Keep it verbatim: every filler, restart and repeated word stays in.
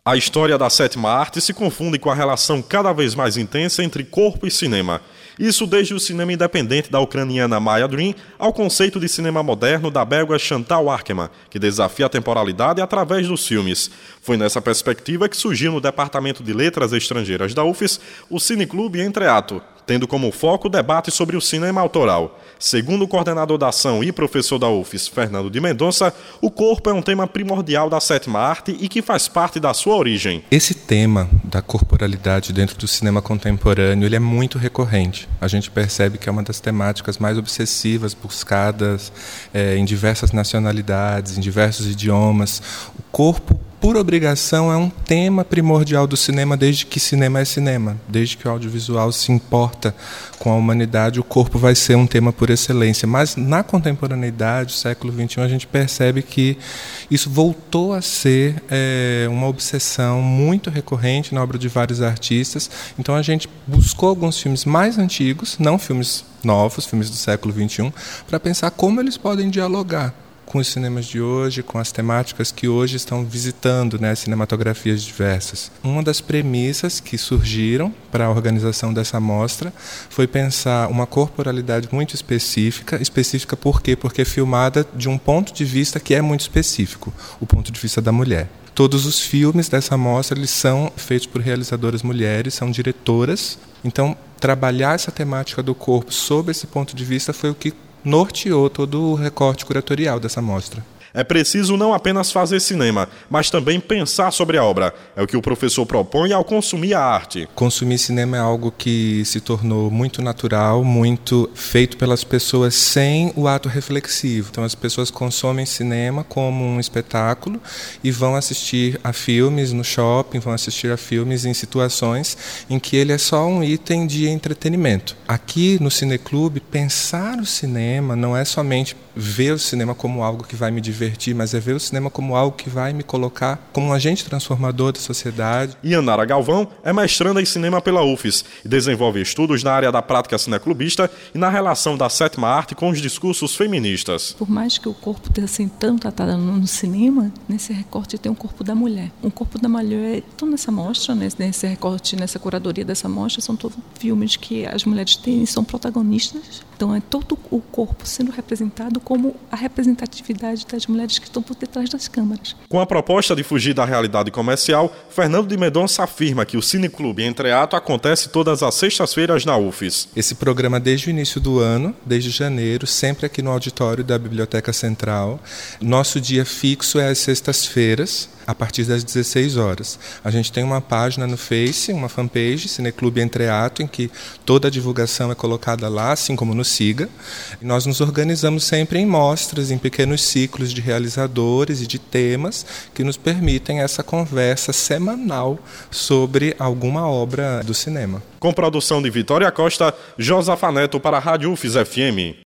A história da sétima arte se confunde com a relação cada vez mais intensa entre corpo e cinema. Isso desde o cinema independente da ucraniana Maya Drin ao conceito de cinema moderno da belga Chantal Akerman, que desafia a temporalidade através dos filmes. Foi nessa perspectiva que surgiu no Departamento de Letras Estrangeiras da U F S o Cineclube Entreato, tendo como foco o debate sobre o cinema autoral. Segundo o coordenador da ação e professor da U F S, Fernando de Mendonça, o corpo é um tema primordial da sétima arte e que faz parte da sua origem. Esse tema da corporalidade dentro do cinema contemporâneo ele é muito recorrente. A gente percebe que é uma das temáticas mais obsessivas, buscadas é, em diversas nacionalidades, em diversos idiomas. O corpo, por obrigação, é um tema primordial do cinema desde que cinema é cinema. Desde que o audiovisual se importa com a humanidade, o corpo vai ser um tema por excelência. Mas na contemporaneidade, século vinte e um, a gente percebe que isso voltou a ser é, uma obsessão muito recorrente na obra de vários artistas. Então a gente buscou alguns filmes mais antigos, não filmes novos, filmes do século vinte e um, para pensar como eles podem dialogar com os cinemas de hoje, com as temáticas que hoje estão visitando, né, cinematografias diversas. Uma das premissas que surgiram para a organização dessa mostra foi pensar uma corporalidade muito específica. Específica por quê? Porque é filmada de um ponto de vista que é muito específico, o ponto de vista da mulher. Todos os filmes dessa mostra eles são feitos por realizadoras mulheres, são diretoras. Então, trabalhar essa temática do corpo sob esse ponto de vista foi o que norteou todo o recorte curatorial dessa mostra. É preciso não apenas fazer cinema, mas também pensar sobre a obra. É o que o professor propõe ao consumir a arte. Consumir cinema é algo que se tornou muito natural, muito feito pelas pessoas sem o ato reflexivo. Então as pessoas consomem cinema como um espetáculo e vão assistir a filmes no shopping, vão assistir a filmes em situações em que ele é só um item de entretenimento. Aqui no Cineclube, pensar o cinema não é somente ver o cinema como algo que vai me divertir, mas é ver o cinema como algo que vai me colocar como um agente transformador da sociedade. Yanara Galvão é mestranda em cinema pela U F S e desenvolve estudos na área da prática cineclubista e na relação da sétima arte com os discursos feministas. Por mais que o corpo tenha sido tão tratado no cinema, nesse recorte tem o corpo da mulher. O corpo da mulher, então nessa mostra, nesse recorte, nessa curadoria dessa mostra, são todos filmes que as mulheres têm, são protagonistas. Então é todo o corpo sendo representado como a representatividade das mulheres que estão por detrás das câmeras. Com a proposta de fugir da realidade comercial, Fernando de Mendonça afirma que o Cineclube Entreato acontece todas as sextas-feiras na U F S. Esse programa desde o início do ano, desde janeiro, sempre aqui no auditório da Biblioteca Central. Nosso dia fixo é às sextas-feiras, a partir das dezesseis horas. A gente tem uma página no Face, uma fanpage, Cineclube Entreato, em que toda a divulgação é colocada lá, assim como no Siga. E nós nos organizamos sempre em mostras, em pequenos ciclos de realizadores e de temas que nos permitem essa conversa semanal sobre alguma obra do cinema. Com produção de Vitória Costa, Josafa Neto para a Rádio U F S F M.